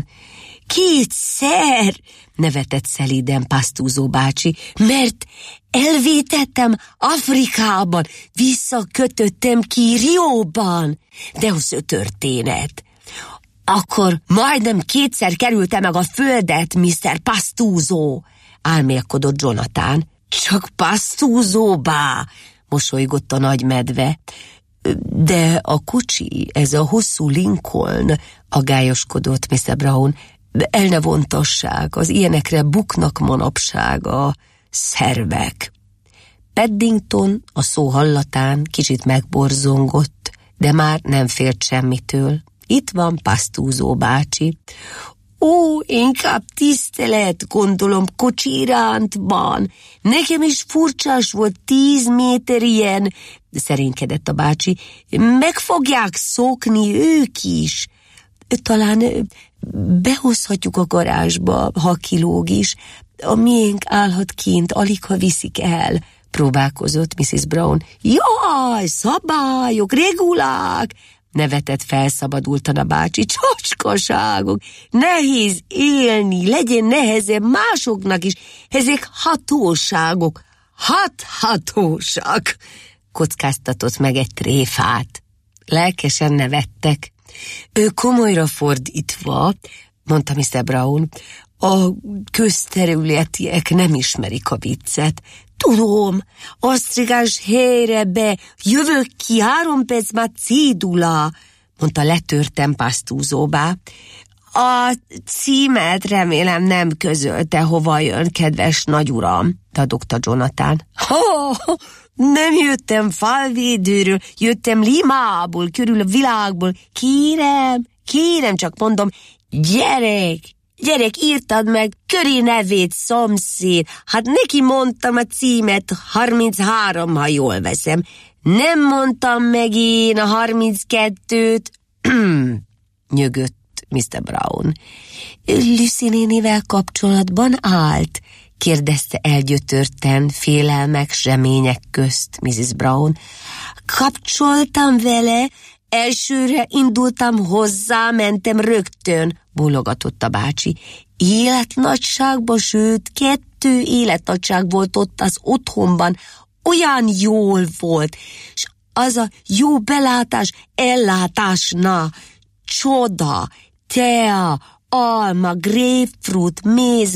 Kétszer, nevetett szelíden Pastuso bácsi, mert elvétettem Afrikában, visszakötöttem ki Rióban. De az a történet. Akkor majdnem kétszer kerülte meg a földet, Mr. Pastuso, álmélkodott Jonathan. Csak Pastusóba, mosolygott a nagy medve. De a kocsi, ez a hosszú Lincoln, agályoskodott Mr. Brown. El ne vontassák, az ilyenekre buknak manapság a szervek. Paddington a szó hallatán kicsit megborzongott, de már nem félt semmitől. Itt van Pastuso bácsi. Ó, inkább tisztelet, gondolom, kocsi iránt van. Nekem is furcsás volt 10 méter ilyen, szerénykedett a bácsi. Meg fogják szokni ők is. Talán behozhatjuk a garázsba, ha kilóg is. A miénk állhat kint, alig ha viszik el, próbálkozott Mrs. Brown. Jaj, szabályok, regulák! Nevetett felszabadultan a bácsi. Csacskaságok, nehéz élni, legyen nehezebb másoknak is. Ezek hatóságok. hathatósak, kockáztatott meg egy tréfát. Lelkesen nevettek. Ő komolyra fordítva, mondta Mr. Brown, a közterületiek nem ismerik a viccet. Tudom, osztrigás helyre be, jövök ki, 3 perc már cédula, mondta letörten pasztúzóbá. A címet remélem nem közölte, hova jön, kedves nagyuram, dadogta Jonathan. Nem jöttem falvédőről, jöttem Limából, körül a világból. Kérem, csak mondom, gyerek, írtad meg Curry nevét, szomszéd. Hát neki mondtam a címet, 33, ha jól veszem. Nem mondtam meg én a 32-t. Nyögött Mr. Brown. Lucy nénivel kapcsolatban állt? Kérdezte elgyötörten, félelmek, remények közt Mrs. Brown. Kapcsoltam vele, elsőre indultam hozzá, mentem rögtön, bólogatott a bácsi. Életnagyságban, sőt, 2 életnagyság volt ott az otthonban, olyan jól volt, és az a jó belátás, ellátás, na, csoda, tea, alma, grapefruit, méz,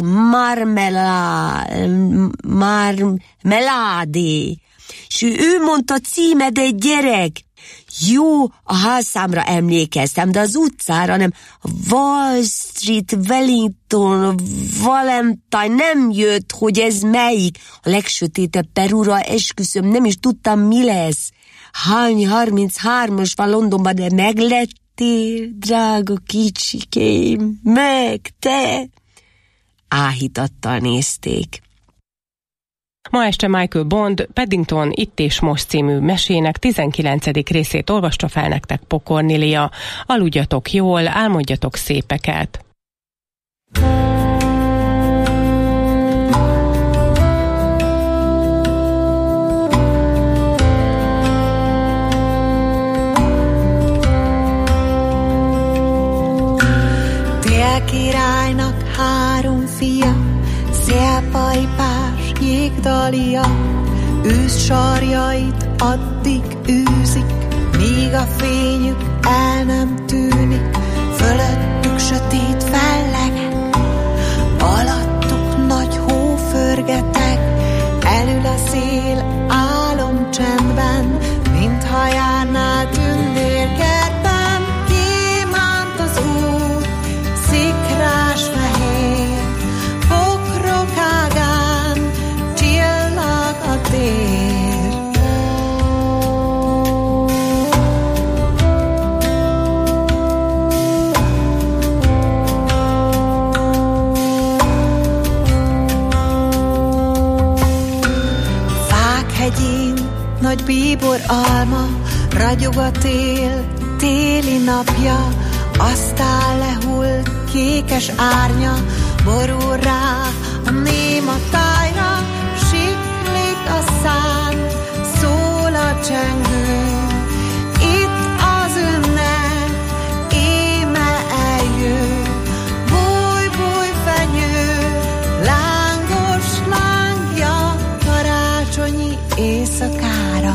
marmeládé. És ő mondta címed egy gyerek. Jó, a házszámra emlékeztem, de az utcára nem. Wall Street, Wellington, Valentine, nem jött, hogy ez melyik. A legsötétebb Perúra esküszöm, nem is tudtam, mi lesz. Hány 33-as van Londonban, de meglettél, drága kicsikém, meg te. Áhítattal nézték. Ma este Michael Bond Paddington Itt és Most című mesének 19. részét olvasta fel nektek Pokornélia. Aludjatok jól, álmodjatok szépeket. Dél királynak 3 fia, szélpajpás, jégdalia, őszsarjait addig űzik, míg a fényük el nem tűnik, fölöttük sötét fellegek, alattuk nagy hó förgeteg, elül a szél álomcsendben, mintha járnál tündérkertben, gyémánt az út, szikrás fehér, pokrokágán csillag a tér. Fákhegyén nagy bíbor alma, ragyog a tél, téli napja, aztán lehull kékes árnya, borul rá a néma tájra, siklik a szán, szól a csengő. Itt az ünnep, íme eljön, búj, búj, fenyő, lángos lángja, karácsonyi éjszakára.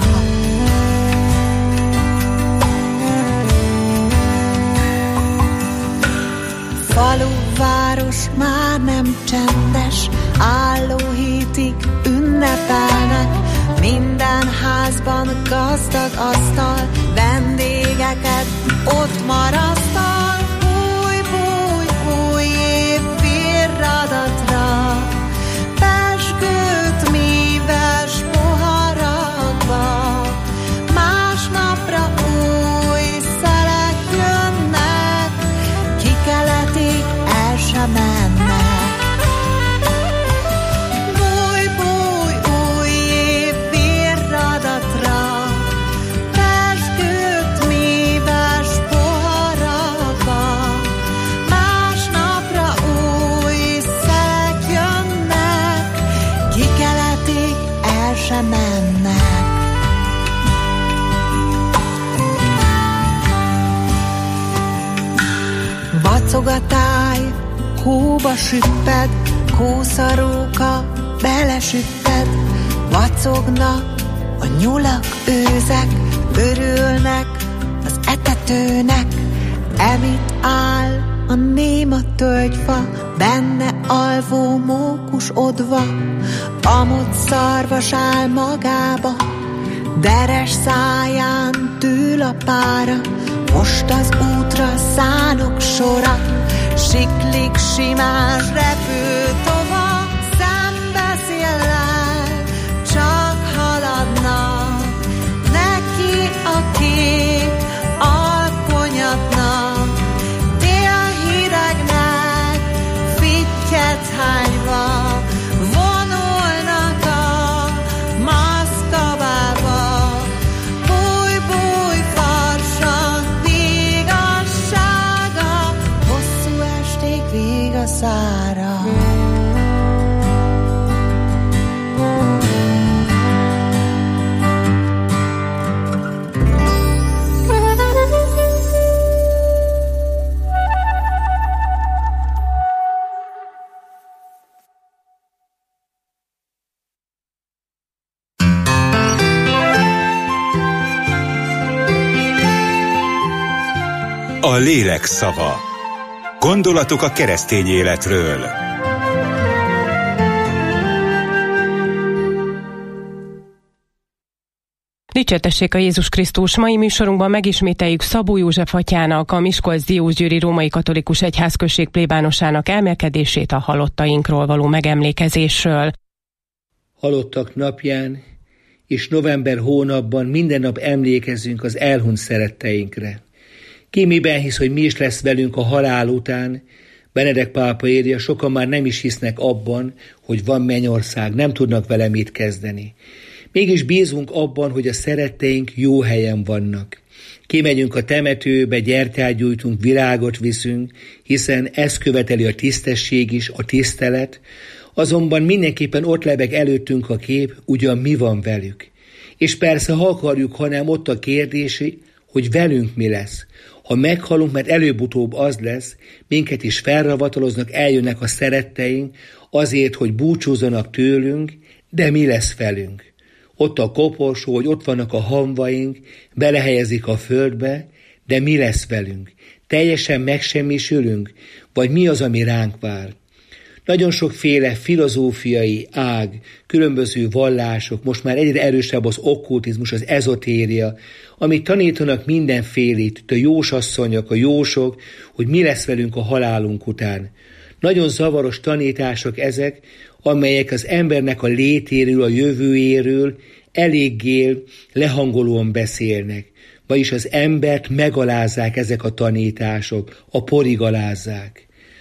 Falu, város már nem csendes, álló hétig ünnepelnek, minden házban gazdag asztal, vendégeket ott marasztal. Új, búj, új év virradatra, pezsgőt míves poharakba, másnapra új szelek jönnek, kikeletik, el sem mennek. Búj, búj, új év virradatra, pezsgőt míves poharakba, másnapra új szelek jönnek, kikeletik, el sem mennek. Vacog a táj, hóba süpped, kószaróka belesüpped, Vacognak a nyulak, őzek, örülnek az etetőnek. Emit áll a néma tölgyfa, benne alvó mókus odva. Amott szarvas áll magába, deres száján tűl a pára. Most az útra szállok sora, siklik simás repültova. Szembeszéllel csak haladnak, neki a kék alkonyatnak. Délhidegnek fittyet hányva, vonulnak a maszkabába. Búj-búj farsang vigassága, hosszú esték vigaszára. A lélek szava. Gondolatok a keresztény életről. Dicsértessék a Jézus Krisztus! Mai műsorunkban megismételjük Szabó József atyának, a Miskolc-Diósgyőri Római Katolikus Egyházközség plébánosának elmélkedését a halottainkról való megemlékezésről. Halottak napján és november hónapban minden nap emlékezünk az elhunyt szeretteinkre. Ki miben hisz, hogy mi is lesz velünk a halál után? Benedek pápa írja, sokan már nem is hisznek abban, hogy van mennyország, nem tudnak vele mit kezdeni. Mégis bízunk abban, hogy a szeretteink jó helyen vannak. Kimegyünk a temetőbe, gyertyát gyújtunk, virágot viszünk, hiszen ezt követeli a tisztesség is, a tisztelet, azonban mindenképpen ott lebeg előttünk a kép, ugyan mi van velük. És persze, ha akarjuk, hanem ott a kérdés, hogy velünk mi lesz. Ha meghalunk, mert előbb-utóbb az lesz, minket is felravataloznak, eljönnek a szeretteink azért, hogy búcsúzzanak tőlünk, de mi lesz velünk? Ott a koporsó, hogy ott vannak a hamvaink, belehelyezik a földbe, de mi lesz velünk? Teljesen megsemmisülünk, vagy mi az, ami ránk vár? Nagyon sokféle filozófiai ág, különböző vallások, most már egyre erősebb az okkultizmus, az ezotéria, amit tanítanak mindenfélét, a jósasszonyok, a jósok, hogy mi lesz velünk a halálunk után. Nagyon zavaros tanítások ezek, amelyek az embernek a létéről, a jövőjéről eléggé lehangolóan beszélnek. Vagyis az embert megalázzák ezek a tanítások, a porig alázzák.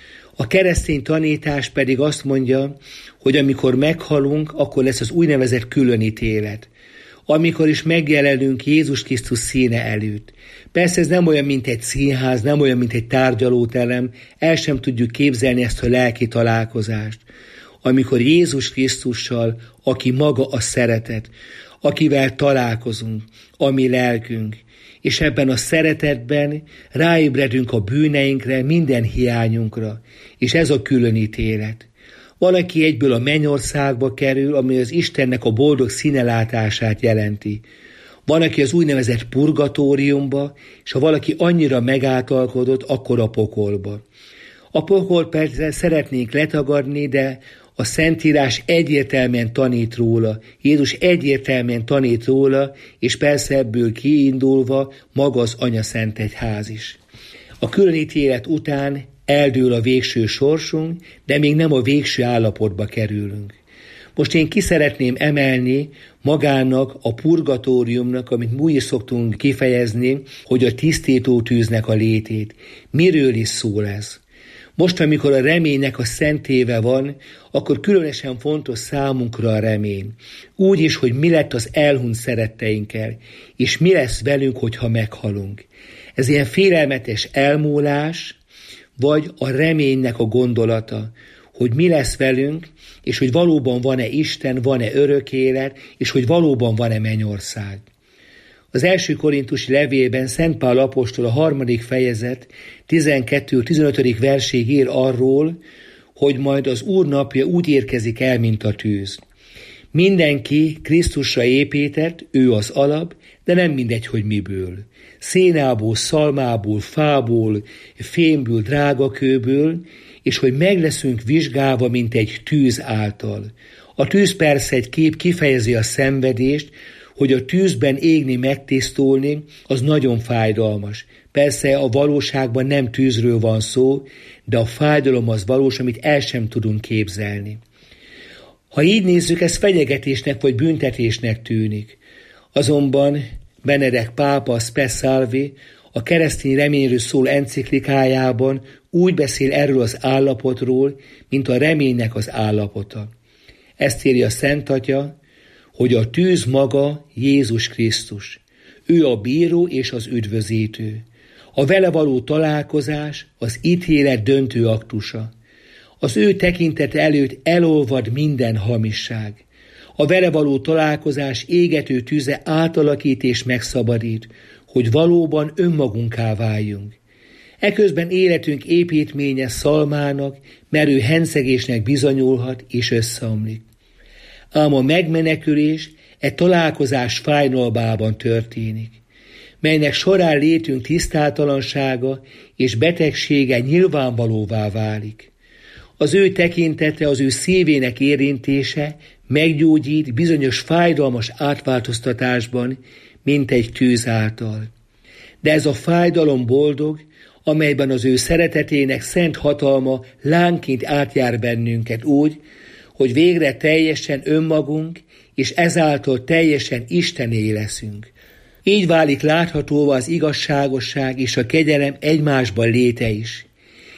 A keresztény tanítás pedig azt mondja, hogy amikor meghalunk, akkor lesz az úgynevezett különítélet. Amikor is megjelenünk Jézus Krisztus színe előtt. Persze ez nem olyan, mint egy színház, nem olyan, mint egy tárgyalóterem, el sem tudjuk képzelni ezt a lelki találkozást. Amikor Jézus Krisztussal, aki maga a szeretet, akivel találkozunk, a mi lelkünk, és ebben a szeretetben ráébredünk a bűneinkre, minden hiányunkra, és ez a különítélet. Valaki egyből a mennyországba kerül, ami az Istennek a boldog színelátását jelenti. Van, aki az úgynevezett purgatóriumba, és ha valaki annyira megáltalkodott, akkor a pokolba. A pokol persze szeretnénk letagadni, de a Szentírás egyértelműen tanít róla, Jézus egyértelműen tanít róla, és persze ebből kiindulva maga az Anya Szent Egyház is. A különítélet után eldől a végső sorsunk, de még nem a végső állapotba kerülünk. Most én ki szeretném emelni magának a purgatóriumnak, amit mi is szoktunk kifejezni, hogy a tisztító tűznek a létét. Miről is szól ez? Most, amikor a reménynek a szentéve van, akkor különösen fontos számunkra a remény. Úgy is, hogy mi lett az elhunyt szeretteinkkel, és mi lesz velünk, hogyha meghalunk. Ez ilyen félelmetes elmúlás, vagy a reménynek a gondolata, hogy mi lesz velünk, és hogy valóban van-e Isten, van-e örök élet, és hogy valóban van-e mennyország. Az első korintusi levélben Szent Pál apostol a 3. fejezet 12-15. verség ír arról, hogy majd az Úr napja úgy érkezik el, mint a tűz. Mindenki Krisztusra épített, ő az alap, de nem mindegy, hogy miből. Szénából, szalmából, fából, fémből, drágakőből, és hogy meg leszünk vizsgálva, mint egy tűz által. A tűz persze egy kép, kifejezi a szenvedést, hogy a tűzben égni, megtisztulni, az nagyon fájdalmas. Persze a valóságban nem tűzről van szó, de a fájdalom az valós, amit el sem tudunk képzelni. Ha így nézzük, ez fenyegetésnek vagy büntetésnek tűnik. Azonban Benedek pápa, a Spe Salvi, a keresztény reményről szól enciklikájában úgy beszél erről az állapotról, mint a reménynek az állapota. Ezt írja a Szent Atya, hogy a tűz maga Jézus Krisztus. Ő a bíró és az üdvözítő. A vele való találkozás az ítélet döntő aktusa. Az ő tekintete előtt elolvad minden hamisság. A vele való találkozás égető tüze átalakít és megszabadít, hogy valóban önmagunká váljunk. Eközben életünk építménye szalmának, merő henszegésnek bizonyulhat és összeomlik. Ám a megmenekülés találkozás fájdalmában történik, melynek során létünk tisztátalansága és betegsége nyilvánvalóvá válik. Az ő tekintete, az ő szívének érintése meggyógyít bizonyos fájdalmas átváltoztatásban, mint egy tűz által. De ez a fájdalom boldog, amelyben az ő szeretetének szent hatalma lánként átjár bennünket úgy, hogy végre teljesen önmagunk, és ezáltal teljesen Istené leszünk. Így válik láthatóvá az igazságosság és a kegyelem egymásban léte is.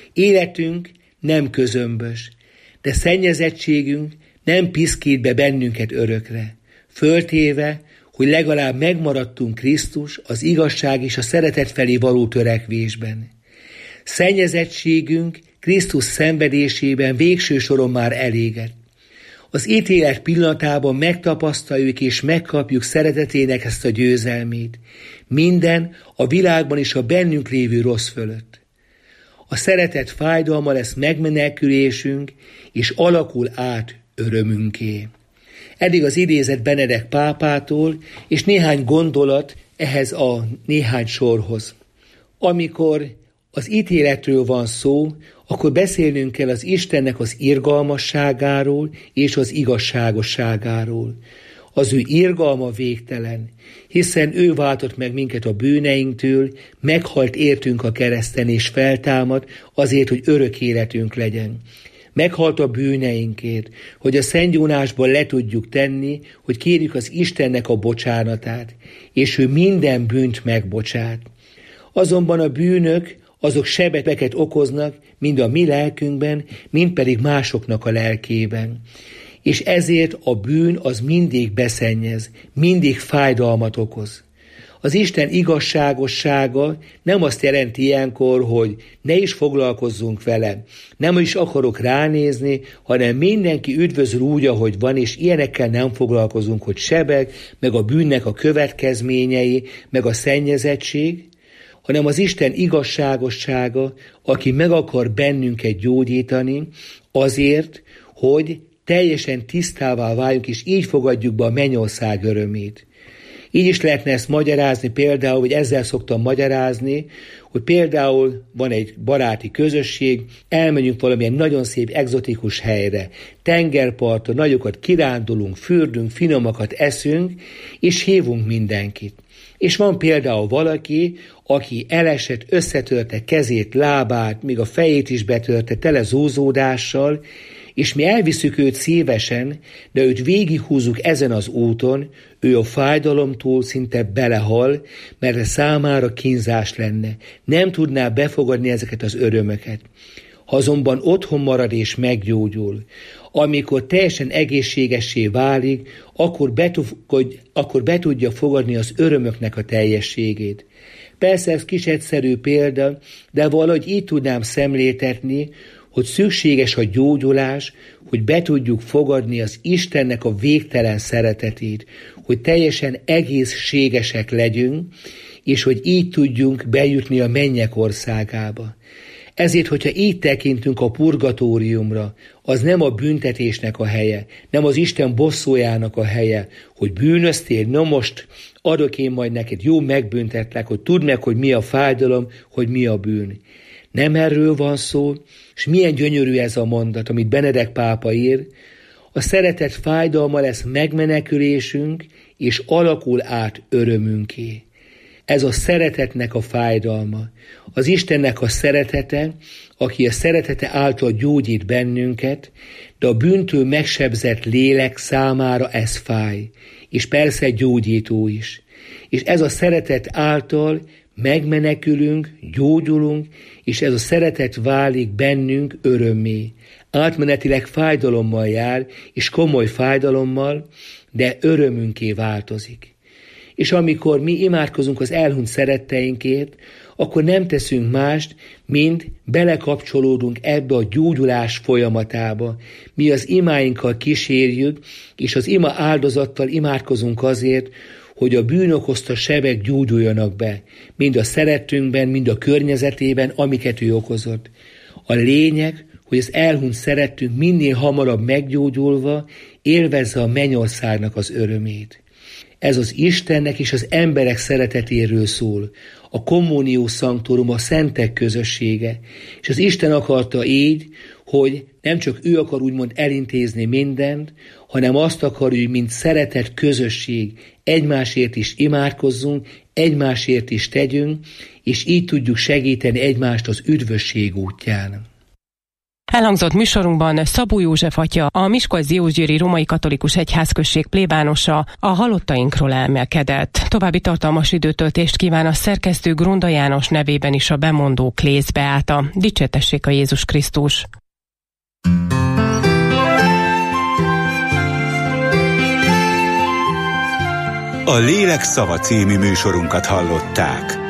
Életünk nem közömbös, de szennyezettségünk nem piszkít be bennünket örökre, föltéve, hogy legalább megmaradtunk Krisztus, az igazság és a szeretet felé való törekvésben. Szennyezettségünk Krisztus szenvedésében végső soron már elégett. Az ítélet pillanatában megtapasztaljuk és megkapjuk szeretetének ezt a győzelmét, minden a világban és a bennünk lévő rossz fölött. A szeretet fájdalma lesz megmenekülésünk, és alakul át örömünké. Eddig az idézet Benedek pápától, és néhány gondolat ehhez a néhány sorhoz. Amikor az ítéletről van szó, akkor beszélnünk kell az Istennek az irgalmasságáról és az igazságosságáról. Az ő irgalma végtelen, hiszen ő váltott meg minket a bűneinktől, meghalt értünk a kereszten és feltámad azért, hogy örök életünk legyen. Meghalt a bűneinkért, hogy a szentgyónásból le tudjuk tenni, hogy kérjük az Istennek a bocsánatát, és ő minden bűnt megbocsát. Azonban a bűnök azok sebeket okoznak, mind a mi lelkünkben, mind pedig másoknak a lelkében. És ezért a bűn az mindig beszennyez, mindig fájdalmat okoz. Az Isten igazságossága nem azt jelenti ilyenkor, hogy ne is foglalkozzunk vele, nem is akarok ránézni, hanem mindenki üdvözül úgy, ahogy van, és ilyenekkel nem foglalkozunk, hogy sebek, meg a bűnnek a következményei, meg a szennyezettség, hanem az Isten igazságossága, aki meg akar bennünket gyógyítani azért, hogy teljesen tisztává váljunk, és így fogadjuk be a mennyország örömét. Így is lehetne ezt magyarázni például, vagy ezzel szoktam magyarázni, hogy például van egy baráti közösség, elmegyünk valamilyen nagyon szép egzotikus helyre, tengerparton, nagyokat kirándulunk, fürdünk, finomakat eszünk, és hívunk mindenkit. És van például valaki, aki elesett, összetörte kezét, lábát, még a fejét is betörte tele zúzódással, és mi elviszük őt szívesen, de őt végighúzzuk ezen az úton, ő a fájdalomtól szinte belehal, mert számára kínzás lenne. Nem tudná befogadni ezeket az örömöket. Ha azonban otthon marad és meggyógyul, amikor teljesen egészségessé válik, akkor be tudja fogadni az örömöknek a teljességét. Persze ez kis egyszerű példa, de valahogy így tudnám szemléltetni, hogy szükséges a gyógyulás, hogy be tudjuk fogadni az Istennek a végtelen szeretetét, hogy teljesen egészségesek legyünk, és hogy így tudjunk bejutni a mennyek országába. Ezért, hogyha így tekintünk a purgatóriumra, az nem a büntetésnek a helye, nem az Isten bosszújának a helye, hogy bűnöztél, na most adok én majd neked, jó megbüntetlek, hogy tudd meg, hogy mi a fájdalom, hogy mi a bűn. Nem erről van szó, és milyen gyönyörű ez a mondat, amit Benedek pápa ír, a szeretet fájdalma lesz megmenekülésünk, és alakul át örömünké. Ez a szeretetnek a fájdalma. Az Istennek a szeretete, aki a szeretete által gyógyít bennünket, de a bűntől megsebzett lélek számára ez fáj, és persze gyógyító is. És ez a szeretet által megmenekülünk, gyógyulunk, és ez a szeretet válik bennünk örömmé. Átmenetileg fájdalommal jár, és komoly fájdalommal, de örömünké változik. És amikor mi imádkozunk az elhunyt szeretteinkért, akkor nem teszünk mást, mint belekapcsolódunk ebbe a gyógyulás folyamatába. Mi az imáinkkal kísérjük, és az ima áldozattal imádkozunk azért, hogy a bűn okozta sebek gyógyuljanak be, mind a szerettünkben, mind a környezetében, amiket ő okozott. A lényeg, hogy az elhunyt szerettünk minél hamarabb meggyógyulva élvezze a mennyországnak az örömét. Ez az Istennek és az emberek szeretetéről szól, a communio sanctorum, a szentek közössége, és az Isten akarta így, hogy nem csak ő akar úgymond elintézni mindent, hanem azt akarja, hogy mint szeretett közösség egymásért is imádkozzunk, egymásért is tegyünk, és így tudjuk segíteni egymást az üdvösség útján. Elhangzott műsorunkban Szabó József atya, a Miskolc-Diósgyőri Római Katolikus Egyházközség plébánosa, a halottainkról elmélkedett. További tartalmas időtöltést kíván a szerkesztő Grunda János nevében is a bemondó Klész Beáta. Dicsértessék a Jézus Krisztus! A Lélek szava című műsorunkat hallották.